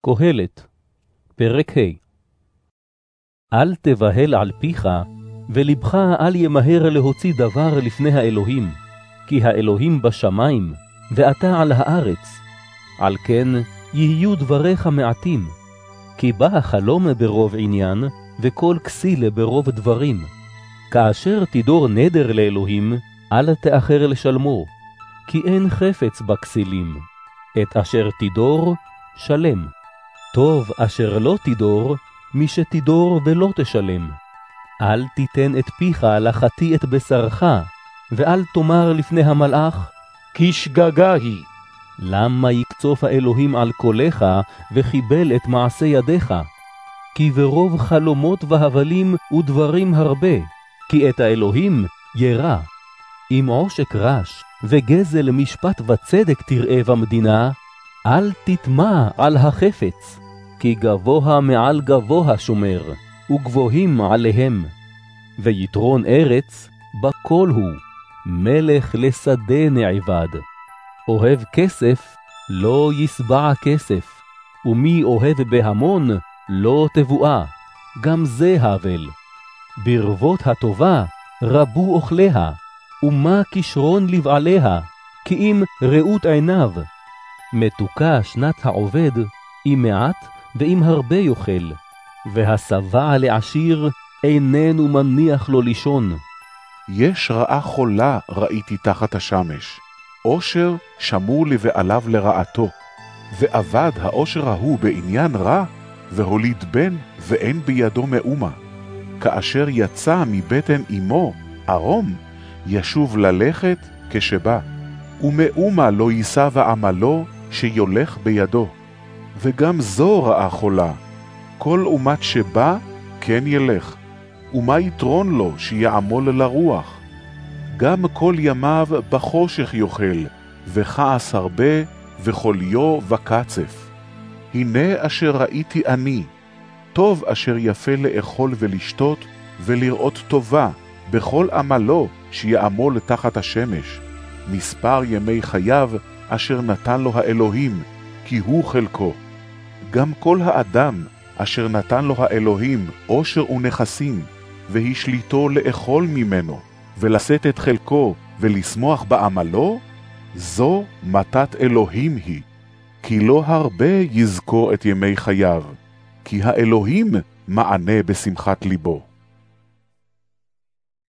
קהלת, פרק ה'. אל תבהל על פיך, ולבך אל ימהר להוציא דבר לפני האלוהים, כי האלוהים בשמיים, ואתה על הארץ. על כן יהיו דבריך מעטים, כי בא החלום ברוב עניין, וכל כסיל ברוב דברים. כאשר תדור נדר לאלוהים, אל תאחר לשלמו, כי אין חפץ בכסילים. את אשר תדור, שלם. טוב אשר לא תדור, מי שתדור ולא תשלם. אל תיתן את פיך לחטיא את בשרך, ואל תאמר לפני המלאך, כי שגגה היא. למה יקצוף האלוהים על קולך, וחיבל את מעשה ידיך? כי ברוב חלומות והבלים ודברים הרבה, כי את האלוהים ירא. אם עושק רש, וגזל משפט וצדק תראה במדינה, אל תטמע על החפץ, כי גבוה מעל גבוה שומר, וגבוהים עליהם. ויתרון ארץ, בכל הוא, מלך לשדה נעבד. אוהב כסף, לא יסבע כסף, ומי אוהב בהמון, לא תבואה, גם זה הבל. ברבות הטובה, רבו אוכליה, ומה כישרון לבעליה, כי אם ראות עיניו. מתוקה שנת העובד, אם מעט ואם הרבה יאכל, והשבע לעשיר איננו מניח לו לישון. יש רעה חולה ראיתי תחת השמש, עושר שמור לבעליו לרעתו, ועבד העושר ההוא בעניין רע, והוליד בן ואין בידו מאומה. כאשר יצא מבטן אמו, ערום, ישוב ללכת כשבא, ומאומה לא יישא ועמלו שיולך בידו. וגם זו רעה חולה, כל אומת שבא כן ילך, ומה יתרון לו שיעמול לרוח? גם כל ימיו בחושך יאכל, וכעס הרבה, וחוליו וקצף. הנה אשר ראיתי אני, טוב אשר יפה לאכול ולשתות, ולראות טובה, בכל עמלו שיעמול תחת השמש. מספר ימי חייו אשר נתן לו האלוהים, כי הוא חלקו. גם כל האדם אשר נתן לו האלוהים עושר ונכסים, והשליטו לאכול ממנו, ולשאת את חלקו ולשמוח בעמלו, זו מתת אלוהים היא, כי לא הרבה יזכור את ימי חייו, כי האלוהים מענה בשמחת ליבו.